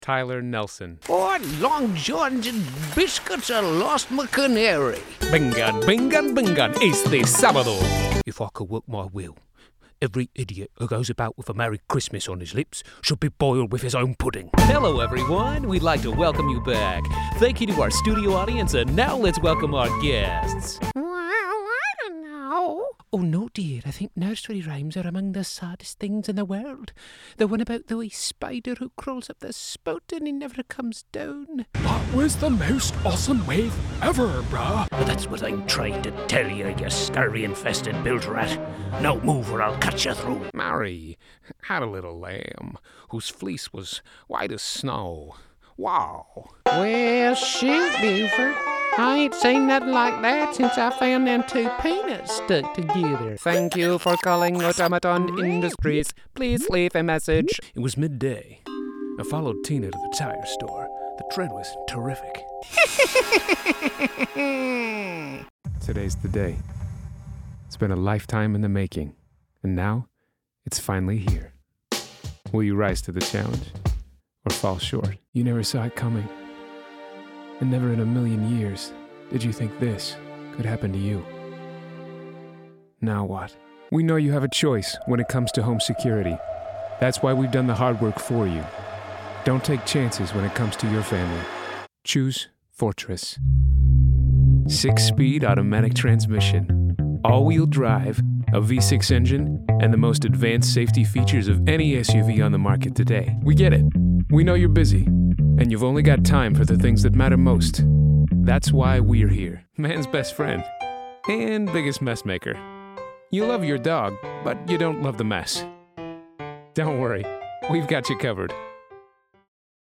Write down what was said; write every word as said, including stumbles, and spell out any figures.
Tyler Nelson. Oh, long johns and biscuits are lost my canary. Bingan, bingan, bingan, it's the sábado. If I could work my will, every idiot who goes about with a Merry Christmas on his lips should be boiled with his own pudding. Hello, everyone. We'd like to welcome you back. Thank you to our studio audience, and now let's welcome our guests. Well, I don't know. Oh, no, dear. I think nursery rhymes are among the saddest things in the world. The one about the wee spider who crawls up the spout and he never comes down. That was the most awesome wave ever, bruh. But that's what I'm trying to tell you, you scurry-infested bilge rat. Now move or I'll cut you through. Mary had a little lamb whose fleece was white as snow. Wow. Well, shoot, Buford. I ain't seen nothing like that since I found them two peanuts stuck together. Thank you for calling Automaton Industries. Please leave a message. It was midday. I followed Tina to the tire store. The tread was terrific. Today's the day. It's been a lifetime in the making, and now it's finally here. Will you rise to the challenge or fall short? You never saw it coming. And never in a million years did you think this could happen to you. Now what? We know you have a choice when it comes to home security. That's why we've done the hard work for you. Don't take chances when it comes to your family. Choose Fortress. Six-speed automatic transmission, all-wheel drive, a V six engine, and the most advanced safety features of any S U V on the market today. We get it. We know you're busy, and you've only got time for the things that matter most. That's why we're here. Man's best friend. And biggest mess maker. You love your dog, but you don't love the mess. Don't worry, we've got you covered.